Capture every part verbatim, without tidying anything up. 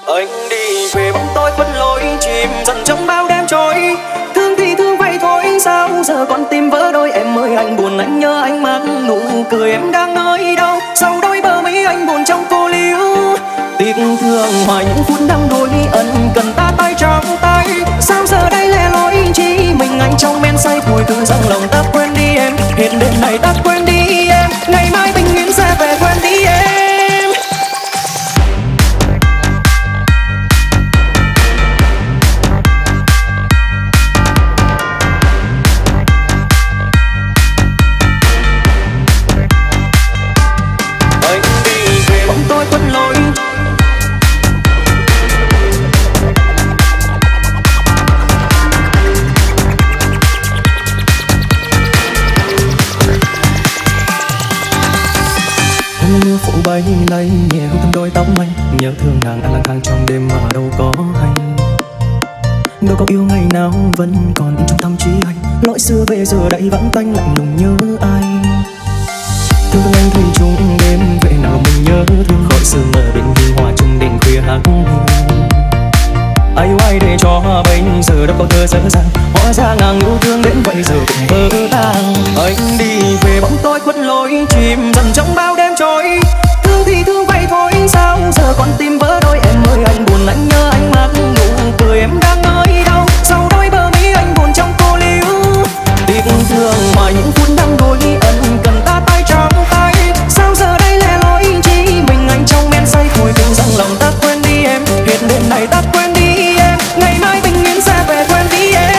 Anh đi về bóng tối khuất lối chìm dần trong bao đêm trôi. Thương thì thương vậy thôi sao giờ con tim vỡ đôi. Em ơi anh buồn anh nhớ anh mắt nụ cười em đang nơi đâu. Sau đôi bờ mi anh buồn trong cô liễu. Tiếc thương hoài những phút đắm đuối ân cần ta tay trong tay. Sao giờ đây lẻ loi chỉ mình anh trong men say thôi. Cứ rằng lòng ta quên đi em, hiện đêm này ta quên đi em. Ngày mai bình yên sẽ về quên đi em. Bay lay nhẹ hôn thân đôi tóc anh. Nhớ thương nàng anh lang thang trong đêm mà đâu có hay. Đâu có yêu ngày nào vẫn còn in trong tâm trí anh. Lỗi xưa về giờ đây vẫn tanh lạnh lùng nhớ ai. Thương thương anh thủy chung đêm về nào mình nhớ thương. Khỏi sương mờ bình minh hòa chung đêm khuya hát ai ai để cho bây giờ đâu có thơ dở dàng. Hóa ra ngàn yêu thương đến vậy giờ cũng vỡ tan. Anh đi về bóng tối khuất lối chìm dần trong bao đêm trôi. Thương thì thương vậy thôi sao giờ con tim vỡ đôi. Em ơi anh buồn anh nhớ anh mắt nụ cười em đang nơi đâu. Sau đôi bờ mi anh buồn trong cô liễu. Tiếc thương ngoài những phút đắm đuối ân cần ta tay trong tay. Sao giờ đây lẻ loi chỉ mình anh trong men say thôi. Cứ rằng lòng ta quên đi em, hiện đêm này ta quên đi em. Ngày mai bình yên sẽ về quên đi em.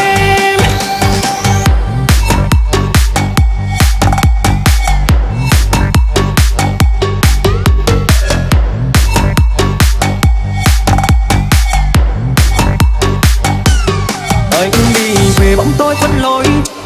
Anh đi về bóng tối khuất lối.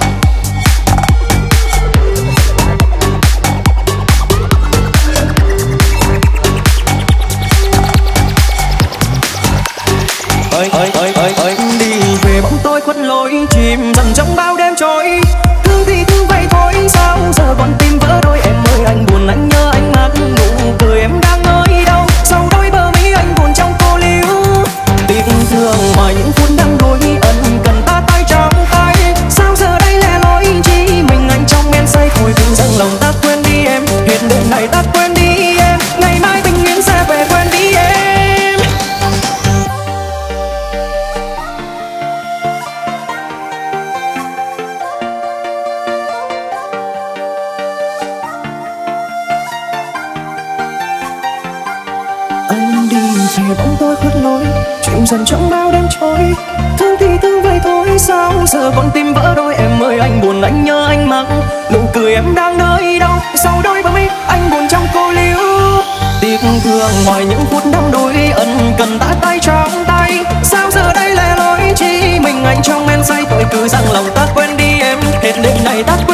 Anh, anh, anh, anh, anh đi về bóng tối khuất lối chìm dần trong bao đêm trôi. Thương thì thương vậy thôi sao giờ con tim vỡ đôi. Em ơi anh buồn anh nhớ anh mắt nụ cười em đang nơi đâu. Sau đôi bờ mi anh buồn trong cô liễu. Tiếc thương ngoài những phút đắm đuối ân cần ta tay trong tay. Sao giờ đây lẻ loi chỉ mình anh trong men say thôi. Cứ rằng lòng ta quên đi em, hiện đêm này ta quên đi em. Ngày mai bình yên sẽ về quên đi em. Anh đi về bóng tối khuất lối chìm dần trong bao đêm trôi. Thương thì thương vậy thôi sao giờ con tim vỡ đôi. Em ơi anh buồn anh nhớ anh mắt nụ cười em đang nơi đâu. Sau đôi bờ mi anh buồn trong cô liễu. Tiếc thương ngoài những phút đắm đuối ân cần ta tay trong tay. Sao giờ đây lẻ loi chỉ mình anh trong men say thôi. Cứ rằng lòng ta quên đi em, hết đêm này ta quên